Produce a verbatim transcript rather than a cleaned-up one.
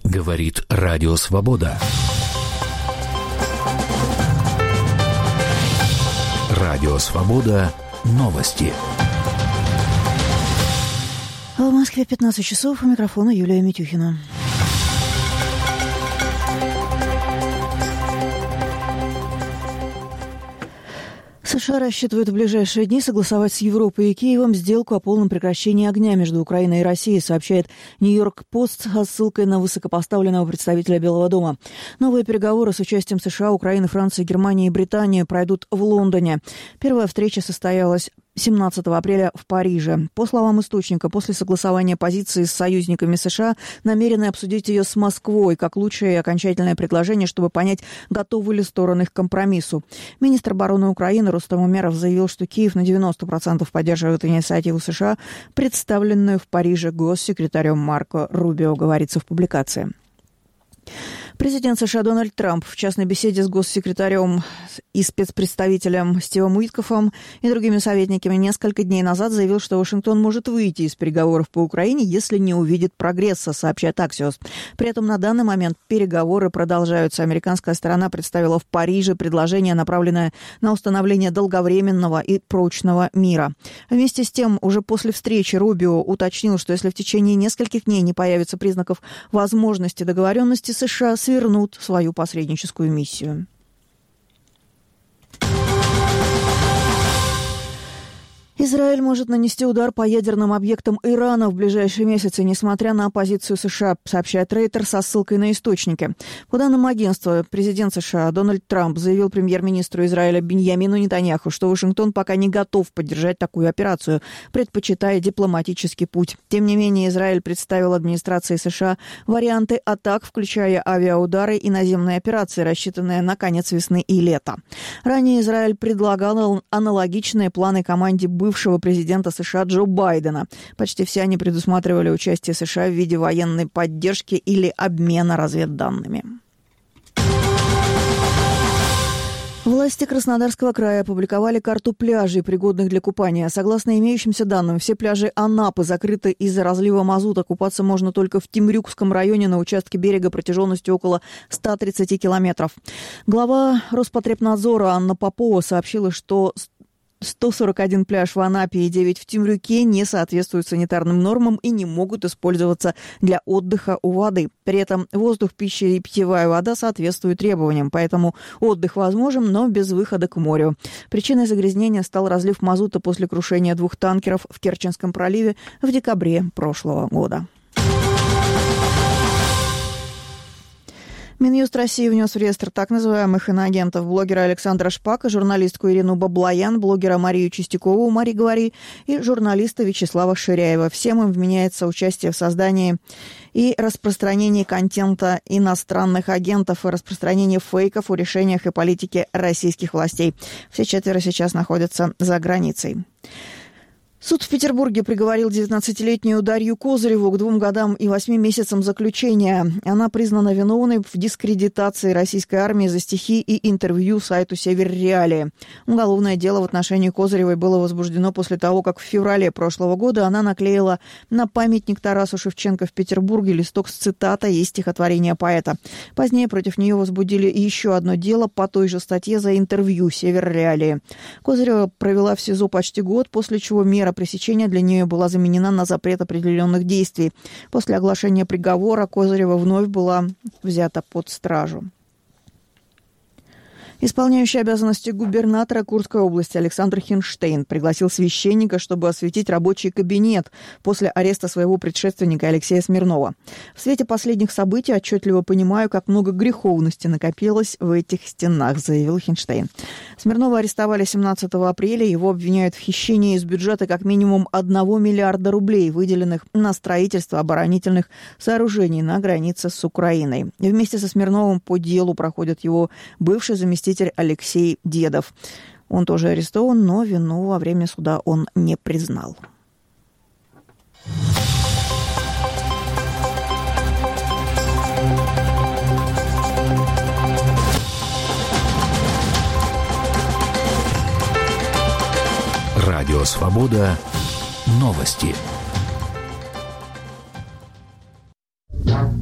Говорит Радио Свобода. Радио Свобода. Новости. В Москве пятнадцать часов. У микрофона Юлия Митюхина. США рассчитывают в ближайшие дни согласовать с Европой и Киевом сделку о полном прекращении огня между Украиной и Россией, сообщает Нью-Йорк-Пост со ссылкой на высокопоставленного представителя Белого дома. Новые переговоры с участием США, Украины, Франции, Германии и Британии пройдут в Лондоне. Первая встреча состоялась семнадцатого апреля в Париже. По словам источника, после согласования позиции с союзниками США намерены обсудить ее с Москвой как лучшее и окончательное предложение, чтобы понять, готовы ли стороны к компромиссу. Министр обороны Украины Рустам Умеров заявил, что Киев на девяносто процентов поддерживает инициативу США, представленную в Париже госсекретарем Марко Рубио, говорится в публикации. Президент США Дональд Трамп в частной беседе с госсекретарем и спецпредставителем Стивом Уиткофом и другими советниками несколько дней назад заявил, что Вашингтон может выйти из переговоров по Украине, если не увидит прогресса, сообщает Axios. При этом на данный момент переговоры продолжаются. Американская сторона представила в Париже предложение, направленное на установление долговременного и прочного мира. Вместе с тем, уже после встречи Рубио уточнил, что если в течение нескольких дней не появится признаков возможности договоренности, США свернут свою посредническую миссию. Израиль может нанести удар по ядерным объектам Ирана в ближайшие месяцы, несмотря на оппозицию США, сообщает Рейтер со ссылкой на источники. По данным агентства, президент США Дональд Трамп заявил премьер-министру Израиля Биньямину Нетаньяху, что Вашингтон пока не готов поддержать такую операцию, предпочитая дипломатический путь. Тем не менее, Израиль представил администрации США варианты атак, включая авиаудары и наземные операции, рассчитанные на конец весны и лета. Ранее Израиль предлагал аналогичные планы команде бывшего президента США Джо Байдена. Почти все они предусматривали участие США в виде военной поддержки или обмена разведданными. Власти Краснодарского края опубликовали карту пляжей, пригодных для купания. Согласно имеющимся данным, все пляжи Анапы закрыты из-за разлива мазута. Купаться можно только в Темрюкском районе на участке берега протяженностью около ста тридцати километров. Глава Роспотребнадзора Анна Попова сообщила, что сто сорок один пляж в Анапе и девять в Темрюке не соответствуют санитарным нормам и не могут использоваться для отдыха у воды. При этом воздух, пища и питьевая вода соответствуют требованиям, поэтому отдых возможен, но без выхода к морю. Причиной загрязнения стал разлив мазута после крушения двух танкеров в Керченском проливе в декабре прошлого года. Минюст России внес в реестр так называемых иноагентов блогера Александра Шпака, журналистку Ирину Баблоян, блогера Марию Чистякову «Мари говори» и журналиста Вячеслава Ширяева. Всем им вменяется участие в создании и распространении контента иностранных агентов и распространении фейков о решениях и политике российских властей. Все четверо сейчас находятся за границей. Суд в Петербурге приговорил девятнадцатилетнюю Дарью Козыреву к двум годам и восьми месяцам заключения. Она признана виновной в дискредитации российской армии за стихи и интервью сайту «Север Реалии». Уголовное дело в отношении Козыревой было возбуждено после того, как в феврале прошлого года она наклеила на памятник Тарасу Шевченко в Петербурге листок с цитатой из стихотворения поэта. Позднее против нее возбудили еще одно дело по той же статье за интервью «Север Реалии». Козырева провела в СИЗО почти год, после чего мера пресечения для нее была заменена на запрет определенных действий. После оглашения приговора Козырева вновь была взята под стражу. Исполняющий обязанности губернатора Курской области Александр Хинштейн пригласил священника, чтобы осветить рабочий кабинет после ареста своего предшественника Алексея Смирнова. В свете последних событий отчетливо понимаю, как много греховности накопилось в этих стенах, заявил Хинштейн. Смирнова арестовали семнадцатого апреля. Его обвиняют в хищении из бюджета как минимум одного миллиарда рублей, выделенных на строительство оборонительных сооружений на границе с Украиной. Вместе со Смирновым по делу проходит его бывший заместитель Алексей Дедов. Он тоже арестован, но вину во время суда он не признал. Радио «Свобода». Новости.